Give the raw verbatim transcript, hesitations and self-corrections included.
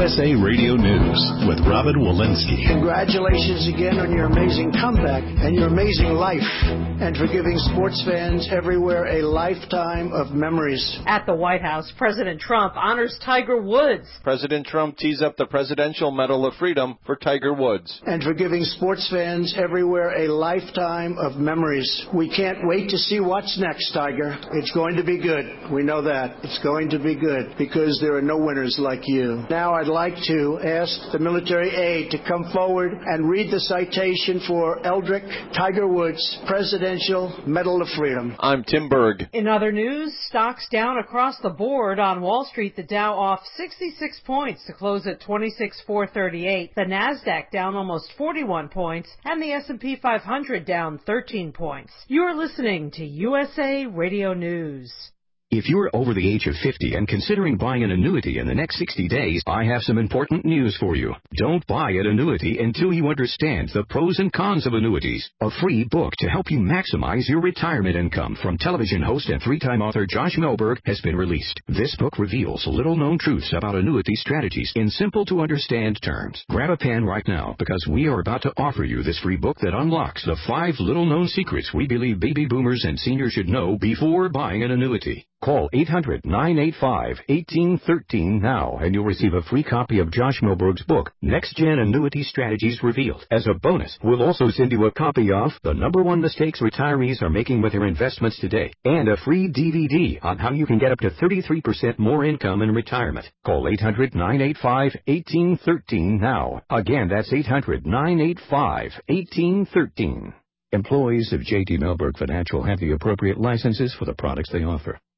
S A Radio News with Robin Walensky. Congratulations again on your amazing comeback and your amazing life, and for giving sports fans everywhere a lifetime of memories. At the White House, President Trump honors Tiger Woods. President Trump tees up the Presidential Medal of Freedom for Tiger Woods. And for giving sports fans everywhere a lifetime of memories. We can't wait to see what's next, Tiger. It's going to be good. We know that. It's going to be good because there are no winners like you. Now I'd like to ask the military aide to come forward and read the citation for Eldrick Tiger Woods Presidential Medal of Freedom. I'm Tim Berg. In other news, stocks down across the board. On Wall Street, the Dow off sixty-six points to close at twenty-six thousand four hundred thirty-eight. The Nasdaq down almost forty-one points, and the S and P five hundred down thirteen points. You're listening to U S A Radio News. If you're over the age of fifty and considering buying an annuity in the next sixty days, I have some important news for you. Don't buy an annuity until you understand the pros and cons of annuities. A free book to help you maximize your retirement income from television host and three-time author Josh Melberg has been released. This book reveals little-known truths about annuity strategies in simple-to-understand terms. Grab a pen right now because we are about to offer you this free book that unlocks the five little-known secrets we believe baby boomers and seniors should know before buying an annuity. Call eight hundred, nine eight five, one eight one three now and you'll receive a free copy of Josh Melberg's book, Next Gen Annuity Strategies Revealed. As a bonus, we'll also send you a copy of The Number One Mistakes Retirees Are Making with Their Investments Today and a free D V D on how you can get up to thirty-three percent more income in retirement. Call eight hundred, nine eight five, one eight one three now. Again, that's eight hundred, nine eight five, one eight one three. Employees of J T Melberg Financial have the appropriate licenses for the products they offer.